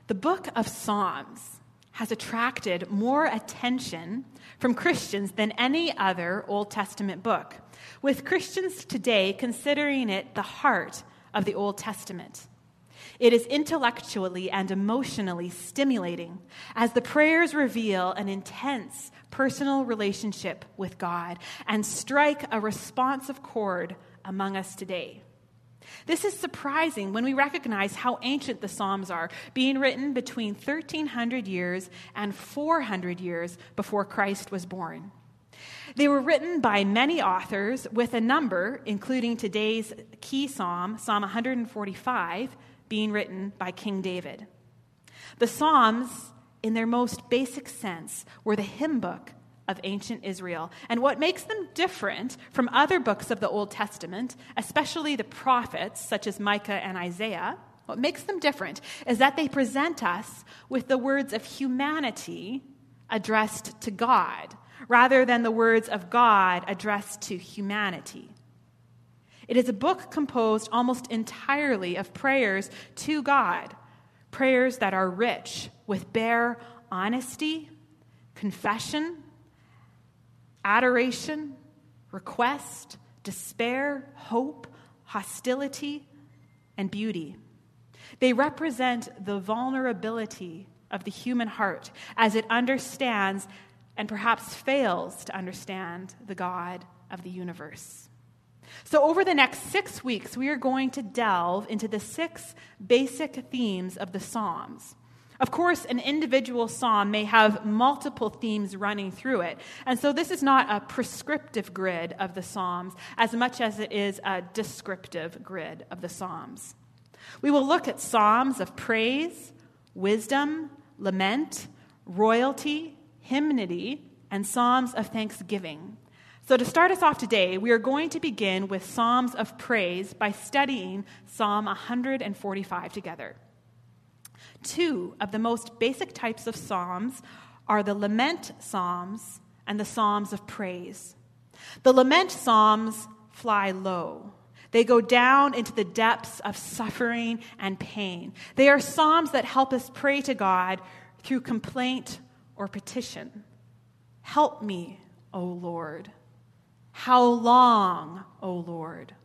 The book of Psalms has attracted more attention from Christians than any other Old Testament book, with Christians today considering it the heart of the Old Testament. It is intellectually and emotionally stimulating as the prayers reveal an intense personal relationship with God and strike a responsive chord among us today. This is surprising when we recognize how ancient the Psalms are, being written between 1,300 years and 400 years before Christ was born. They were written by many authors, with a number, including today's key psalm, Psalm 145, being written by King David. The Psalms, in their most basic sense, were the hymn book of ancient Israel. And what makes them different from other books of the Old Testament, especially the prophets such as Micah and Isaiah, what makes them different is that they present us with the words of humanity addressed to God, rather than the words of God addressed to humanity. It is a book composed almost entirely of prayers to God, prayers that are rich with bare honesty, confession, adoration, request, despair, hope, hostility, and beauty. They represent the vulnerability of the human heart as it understands and perhaps fails to understand the God of the universe. So over the next 6 weeks, we are going to delve into the 6 basic themes of the Psalms. Of course, an individual psalm may have multiple themes running through it, and so this is not a prescriptive grid of the Psalms as much as it is a descriptive grid of the Psalms. We will look at psalms of praise, wisdom, lament, royalty, hymnody, and psalms of thanksgiving. So to start us off today, we are going to begin with psalms of praise by studying Psalm 145 together. 2 of the most basic types of psalms are the lament psalms and the psalms of praise. The lament psalms fly low. They go down into the depths of suffering and pain. They are psalms that help us pray to God through complaint or petition. Help me, O Lord. How long, O Lord?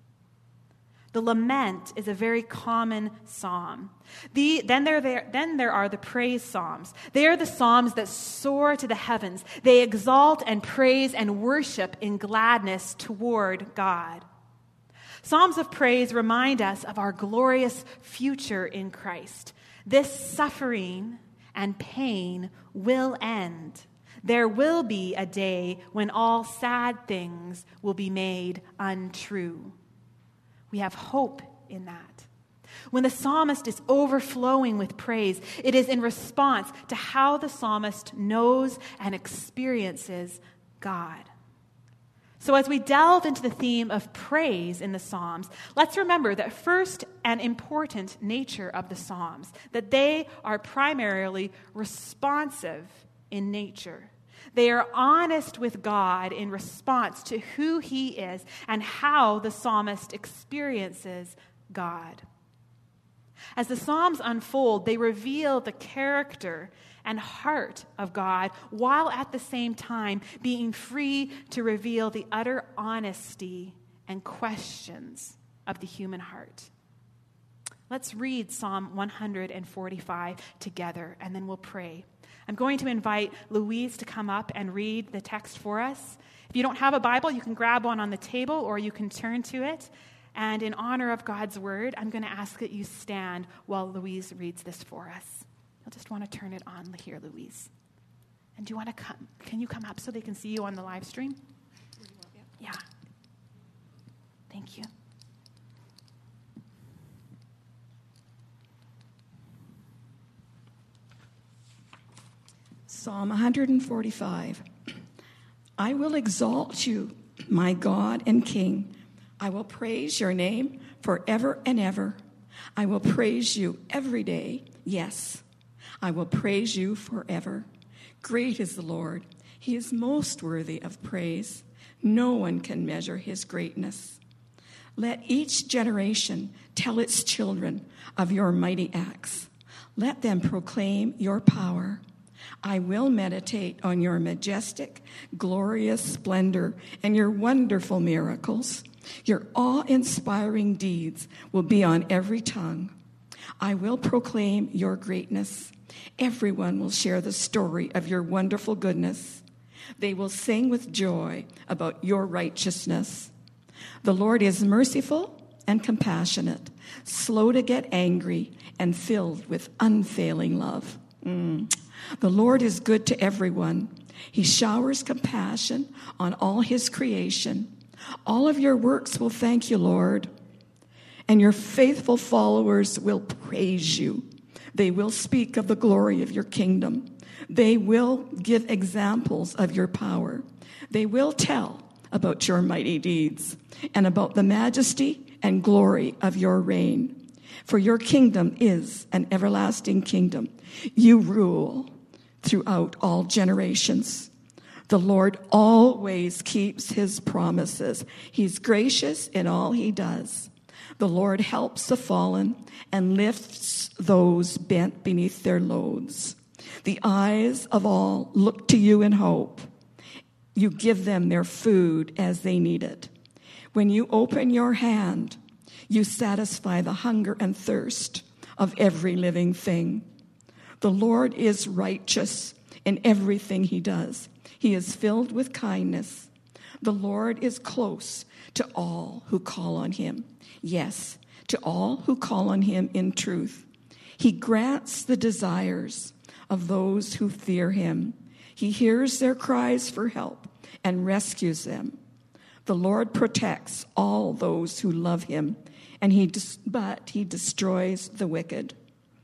The lament is a very common psalm. Then there are the praise psalms. They are the psalms that soar to the heavens. They exalt and praise and worship in gladness toward God. Psalms of praise remind us of our glorious future in Christ. This suffering and pain will end. There will be a day when all sad things will be made untrue. We have hope in that. When the psalmist is overflowing with praise, it is in response to how the psalmist knows and experiences God. So as we delve into the theme of praise in the Psalms, let's remember that first and important nature of the Psalms, that they are primarily responsive in nature. They are honest with God in response to who He is and how the psalmist experiences God. As the Psalms unfold, they reveal the character and heart of God, while at the same time being free to reveal the utter honesty and questions of the human heart. Let's read Psalm 145 together, and then we'll pray. I'm going to invite Louise to come up and read the text for us. If you don't have a Bible, you can grab one on the table or you can turn to it. And in honor of God's word, I'm going to ask that you stand while Louise reads this for us. You'll just want to turn it on here, Louise. And do you want to come? Can you come up so they can see you on the live stream? Yeah. Thank you. Psalm 145. I will exalt you, my God and King. I will praise your name forever and ever. I will praise you every day. Yes, I will praise you forever. Great is the Lord. He is most worthy of praise. No one can measure his greatness. Let each generation tell its children of your mighty acts. Let them proclaim your power. I will meditate on your majestic, glorious splendor and your wonderful miracles. Your awe-inspiring deeds will be on every tongue. I will proclaim your greatness. Everyone will share the story of your wonderful goodness. They will sing with joy about your righteousness. The Lord is merciful and compassionate, slow to get angry, and filled with unfailing love. The Lord is good to everyone. He showers compassion on all his creation. All of your works will thank you, Lord, and your faithful followers will praise you. They will speak of the glory of your kingdom. They will give examples of your power. They will tell about your mighty deeds and about the majesty and glory of your reign. For your kingdom is an everlasting kingdom. You rule throughout all generations. The Lord always keeps his promises. He's gracious in all he does. The Lord helps the fallen and lifts those bent beneath their loads. The eyes of all look to you in hope. You give them their food as they need it. When you open your hand, you satisfy the hunger and thirst of every living thing. The Lord is righteous in everything he does. He is filled with kindness. The Lord is close to all who call on him. Yes, to all who call on him in truth. He grants the desires of those who fear him. He hears their cries for help and rescues them. The Lord protects all those who love him, but he destroys the wicked.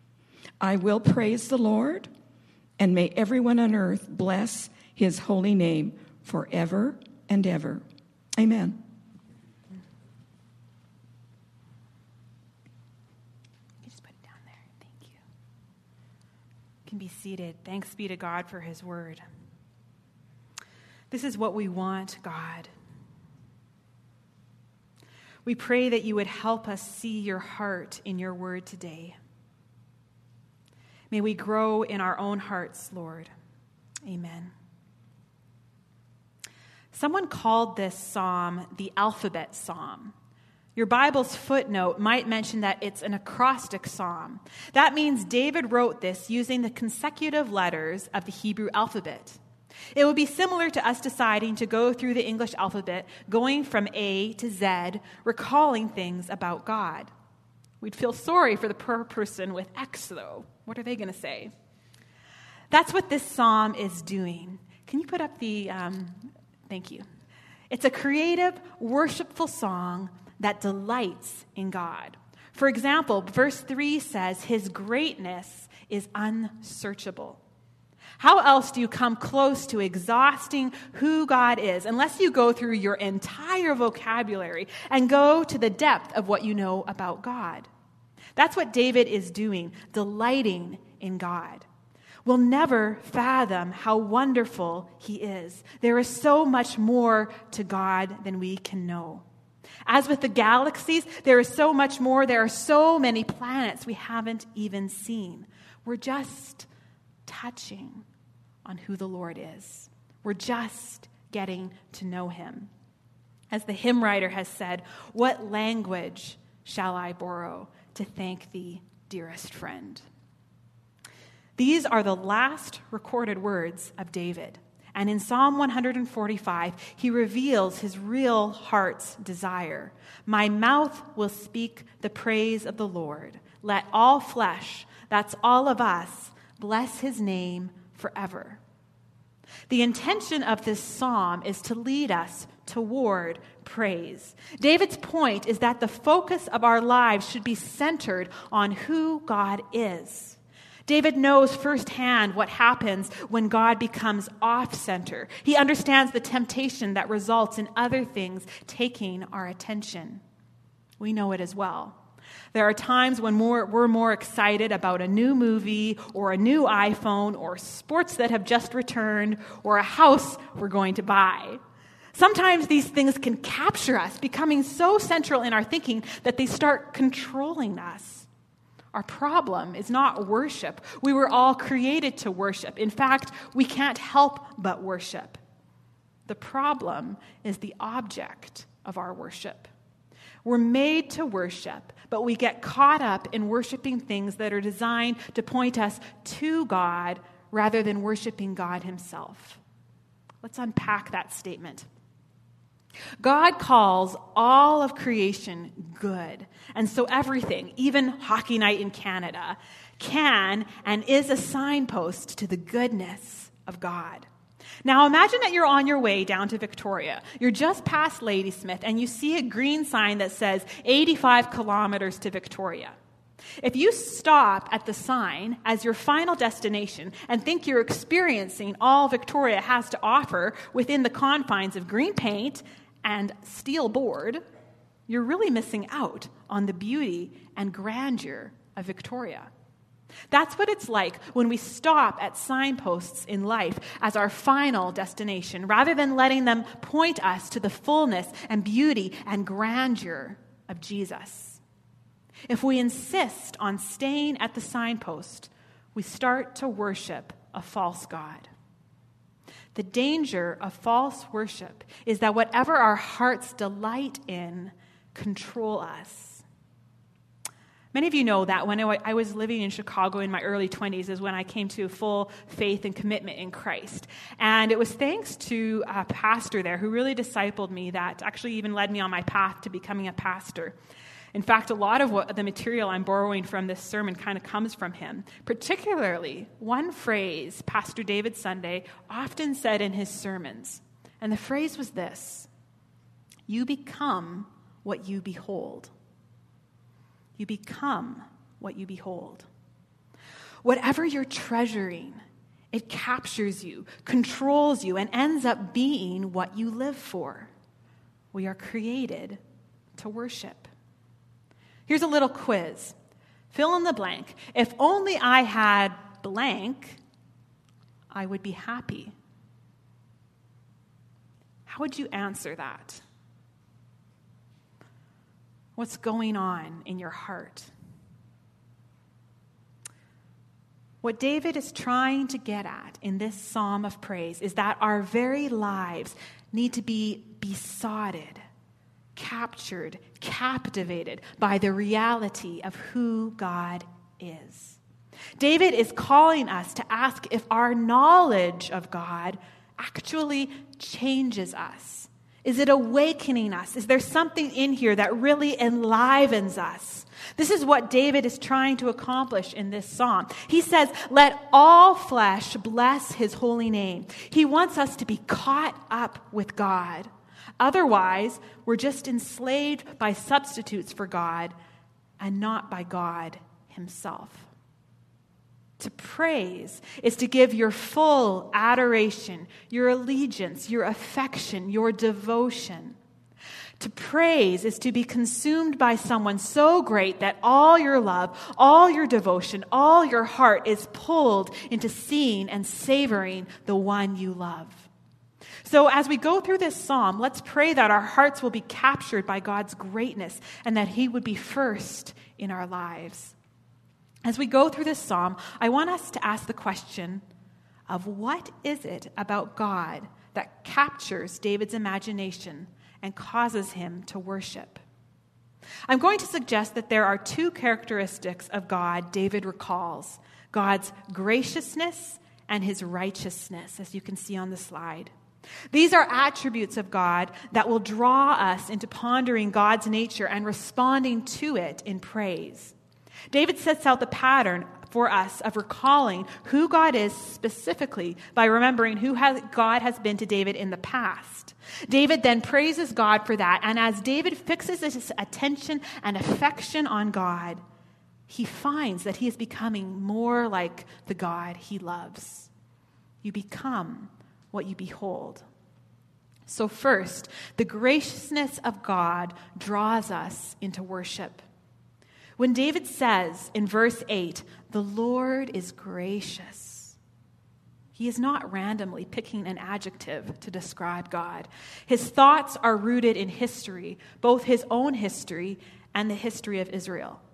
I will praise the Lord, and may everyone on earth bless his holy name forever and ever. Amen. You just put it down there. Thank you. You can be seated. Thanks be to God for his word. This is what we want, God. We pray that you would help us see your heart in your word today. May we grow in our own hearts, Lord. Amen. Someone called this psalm the alphabet psalm. Your Bible's footnote might mention that it's an acrostic psalm. That means David wrote this using the consecutive letters of the Hebrew alphabet. It would be similar to us deciding to go through the English alphabet, going from A to Z, recalling things about God. We'd feel sorry for the poor person with X, though. What are they going to say? That's what this psalm is doing. Can you put up the... Thank you. It's a creative, worshipful song that delights in God. For example, verse 3 says, his greatness is unsearchable. How else do you come close to exhausting who God is unless you go through your entire vocabulary and go to the depth of what you know about God? That's what David is doing, delighting in God. We'll never fathom how wonderful he is. There is so much more to God than we can know. As with the galaxies, there is so much more. There are so many planets we haven't even seen. We're just touching on who the Lord is. We're just getting to know him. As the hymn writer has said, what language shall I borrow to thank thee, dearest friend? These are the last recorded words of David. And in Psalm 145, he reveals his real heart's desire. My mouth will speak the praise of the Lord. Let all flesh, that's all of us, bless his name forever. The intention of this psalm is to lead us toward praise. David's point is that the focus of our lives should be centered on who God is. David knows firsthand what happens when God becomes off-center. He understands the temptation that results in other things taking our attention. We know it as well. There are times when we're more excited about a new movie or a new iPhone or sports that have just returned or a house we're going to buy. Sometimes these things can capture us, becoming so central in our thinking that they start controlling us. Our problem is not worship. We were all created to worship. In fact, we can't help but worship. The problem is the object of our worship. We're made to worship, but we get caught up in worshiping things that are designed to point us to God rather than worshiping God himself. Let's unpack that statement. God calls all of creation good. And so everything, even hockey night in Canada, can and is a signpost to the goodness of God. Now imagine that you're on your way down to Victoria. You're just past Ladysmith and you see a green sign that says 85 kilometers to Victoria. If you stop at the sign as your final destination and think you're experiencing all Victoria has to offer within the confines of green paint and steel board, you're really missing out on the beauty and grandeur of Victoria. That's what it's like when we stop at signposts in life as our final destination, rather than letting them point us to the fullness and beauty and grandeur of Jesus. If we insist on staying at the signpost, we start to worship a false god. The danger of false worship is that whatever our hearts delight in control us. Many of you know that when I was living in Chicago in my early 20s is when I came to full faith and commitment in Christ. And it was thanks to a pastor there who really discipled me that actually even led me on my path to becoming a pastor. In fact, a lot of the material I'm borrowing from this sermon kind of comes from him. Particularly, one phrase Pastor David Sunday often said in his sermons. And the phrase was this: you become what you behold. You become what you behold. Whatever you're treasuring, it captures you, controls you, and ends up being what you live for. We are created to worship. Here's a little quiz. Fill in the blank. If only I had blank, I would be happy. How would you answer that? What's going on in your heart? What David is trying to get at in this psalm of praise is that our very lives need to be besotted, captured, captivated by the reality of who God is. David is calling us to ask if our knowledge of God actually changes us. Is it awakening us? Is there something in here that really enlivens us? This is what David is trying to accomplish in this psalm. He says, let all flesh bless his holy name. He wants us to be caught up with God. Otherwise, we're just enslaved by substitutes for God and not by God himself. To praise is to give your full adoration, your allegiance, your affection, your devotion. To praise is to be consumed by someone so great that all your love, all your devotion, all your heart is pulled into seeing and savoring the one you love. So as we go through this psalm, let's pray that our hearts will be captured by God's greatness and that he would be first in our lives. As we go through this psalm, I want us to ask the question of what is it about God that captures David's imagination and causes him to worship? I'm going to suggest that there are two characteristics of God David recalls: God's graciousness and his righteousness, as you can see on the slide. These are attributes of God that will draw us into pondering God's nature and responding to it in praise. David sets out the pattern for us of recalling who God is specifically by remembering who God has been to David in the past. David then praises God for that, and as David fixes his attention and affection on God, he finds that he is becoming more like the God he loves. You become what you behold. So first, the graciousness of God draws us into worship. When David says in verse 8, the Lord is gracious, he is not randomly picking an adjective to describe God. His thoughts are rooted in history, both his own history and the history of Israel.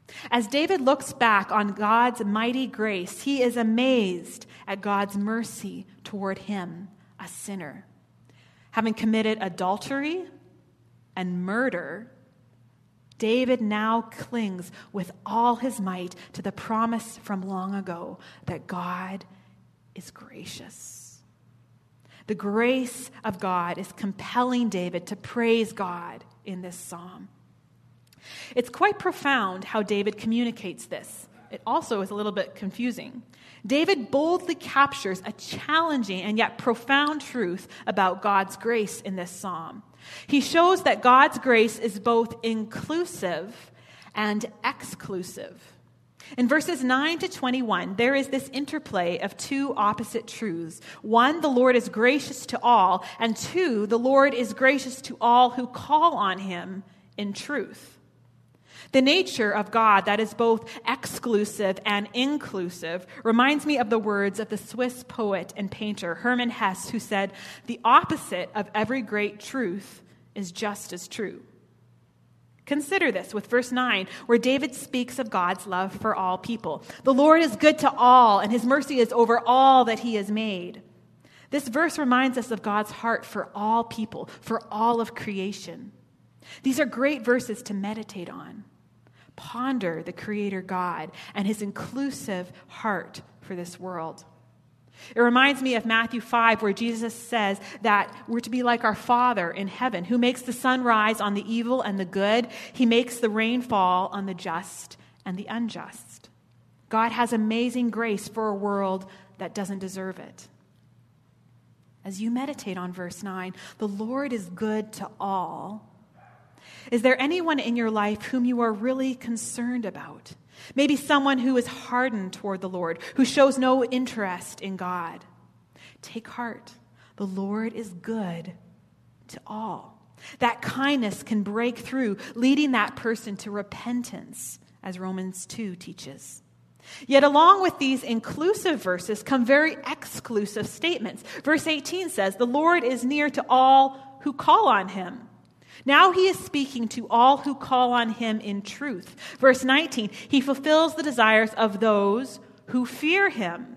As David looks back on God's mighty grace, he is amazed at God's mercy toward him, a sinner. Having committed adultery and murder, David now clings with all his might to the promise from long ago that God is gracious. The grace of God is compelling David to praise God in this psalm. It's quite profound how David communicates this. It also is a little bit confusing. David boldly captures a challenging and yet profound truth about God's grace in this psalm. He shows that God's grace is both inclusive and exclusive. In verses 9 to 21, there is this interplay of two opposite truths. One, the Lord is gracious to all, and two, the Lord is gracious to all who call on him in truth. The nature of God that is both exclusive and inclusive reminds me of the words of the Swiss poet and painter Hermann Hesse, who said, "The opposite of every great truth is just as true." Consider this with verse 9, where David speaks of God's love for all people. The Lord is good to all, and his mercy is over all that he has made. This verse reminds us of God's heart for all people, for all of creation. These are great verses to meditate on. Ponder the Creator God and his inclusive heart for this world. It reminds me of Matthew 5, where Jesus says that we're to be like our Father in heaven, who makes the sun rise on the evil and the good. He makes the rain fall on the just and the unjust. God has amazing grace for a world that doesn't deserve it. As you meditate on verse 9, the Lord is good to all. Is there anyone in your life whom you are really concerned about? Maybe someone who is hardened toward the Lord, who shows no interest in God. Take heart. The Lord is good to all. That kindness can break through, leading that person to repentance, as Romans 2 teaches. Yet along with these inclusive verses come very exclusive statements. Verse 18 says, "The Lord is near to all who call on him." Now he is speaking to all who call on him in truth. Verse 19, he fulfills the desires of those who fear him.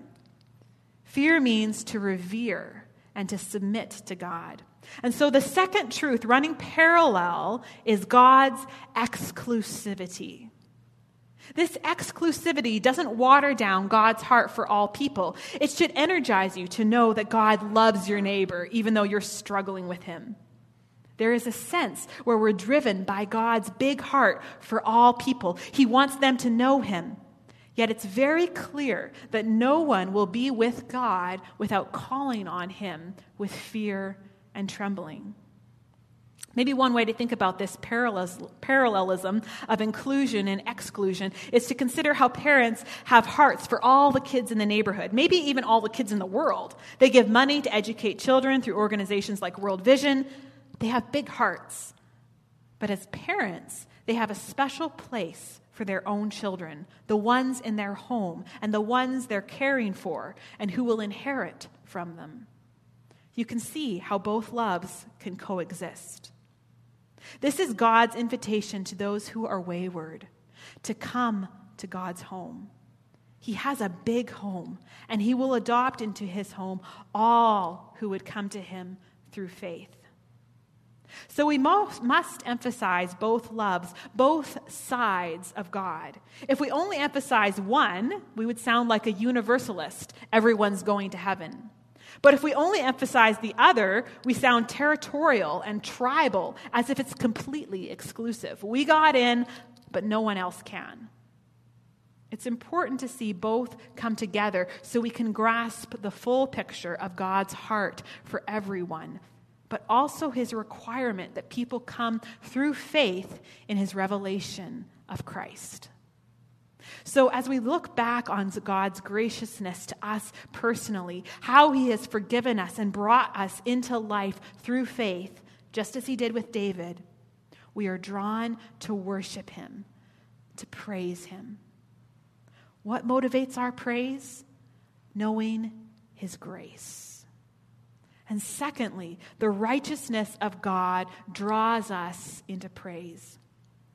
Fear means to revere and to submit to God. And so the second truth running parallel is God's exclusivity. This exclusivity doesn't water down God's heart for all people. It should energize you to know that God loves your neighbor, even though you're struggling with him. There is a sense where we're driven by God's big heart for all people. He wants them to know him. Yet it's very clear that no one will be with God without calling on him with fear and trembling. Maybe one way to think about this parallelism of inclusion and exclusion is to consider how parents have hearts for all the kids in the neighborhood, maybe even all the kids in the world. They give money to educate children through organizations like World Vision. They have big hearts. But as parents, they have a special place for their own children, the ones in their home and the ones they're caring for and who will inherit from them. You can see how both loves can coexist. This is God's invitation to those who are wayward, to come to God's home. He has a big home, and he will adopt into his home all who would come to him through faith. So we must emphasize both loves, both sides of God. If we only emphasize one, we would sound like a universalist. Everyone's going to heaven. But if we only emphasize the other, we sound territorial and tribal, as if it's completely exclusive. We got in, but no one else can. It's important to see both come together so we can grasp the full picture of God's heart for everyone, but also his requirement that people come through faith in his revelation of Christ. So as we look back on God's graciousness to us personally, how he has forgiven us and brought us into life through faith, just as he did with David, we are drawn to worship him, to praise him. What motivates our praise? Knowing his grace. And secondly, the righteousness of God draws us into praise.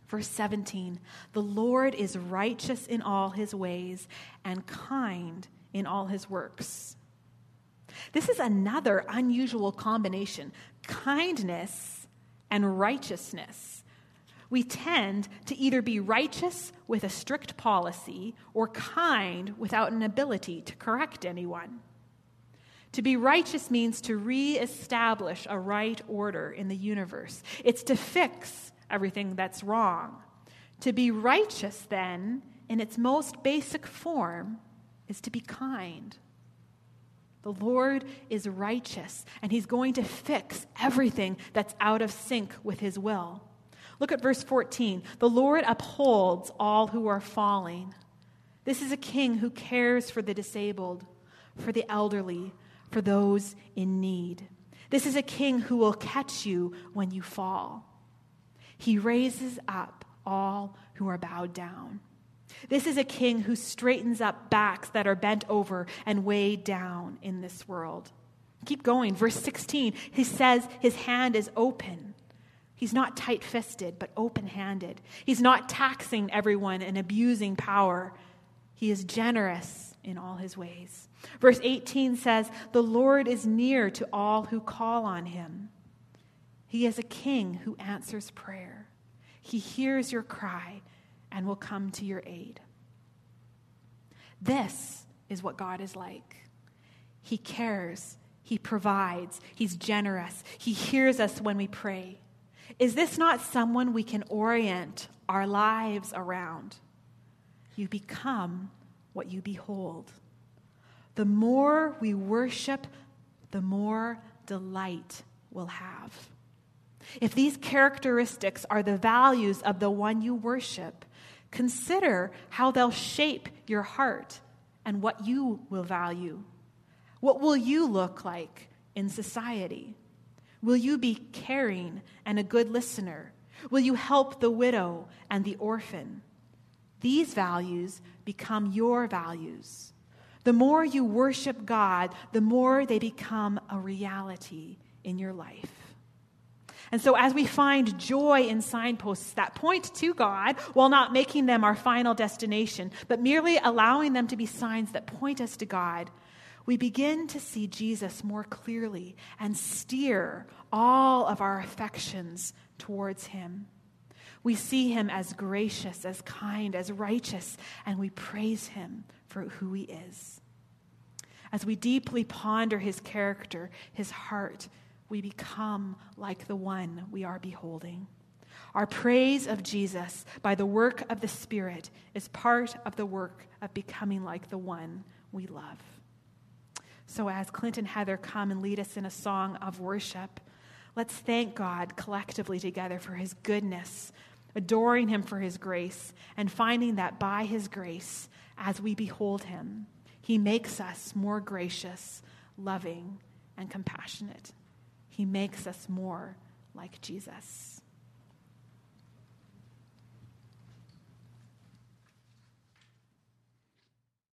Verse 17, the Lord is righteous in all his ways and kind in all his works. This is another unusual combination, kindness and righteousness. We tend to either be righteous with a strict policy or kind without an ability to correct anyone. To be righteous means to reestablish a right order in the universe. It's to fix everything that's wrong. To be righteous, then, in its most basic form, is to be kind. The Lord is righteous, and he's going to fix everything that's out of sync with his will. Look at verse 14. The Lord upholds all who are falling. This is a king who cares for the disabled, for the elderly, for those in need. This is a king who will catch you when you fall. He raises up all who are bowed down. This is a king who straightens up backs that are bent over and weighed down in this world. Keep going. Verse 16, he says his hand is open. He's not tight-fisted, but open-handed. He's not taxing everyone and abusing power. He is generous in all his ways. Verse 18 says, the Lord is near to all who call on him. He is a king who answers prayer. He hears your cry and will come to your aid. This is what God is like. He cares. He provides. He's generous. He hears us when we pray. Is this not someone we can orient our lives around? You become what you behold. The more we worship, the more delight we'll have. If these characteristics are the values of the one you worship, consider how they'll shape your heart and what you will value. What will you look like in society? Will you be caring and a good listener? Will you help the widow and the orphan? These values become your values. The more you worship God, the more they become a reality in your life. And so as we find joy in signposts that point to God, while not making them our final destination, but merely allowing them to be signs that point us to God, we begin to see Jesus more clearly and steer all of our affections towards him. We see him as gracious, as kind, as righteous, and we praise him for who he is. As we deeply ponder his character, his heart, we become like the one we are beholding. Our praise of Jesus by the work of the Spirit is part of the work of becoming like the one we love. So as Clint and Heather come and lead us in a song of worship, let's thank God collectively together for his goodness, adoring him for his grace, and finding that by his grace, as we behold him, he makes us more gracious, loving, and compassionate. He makes us more like Jesus.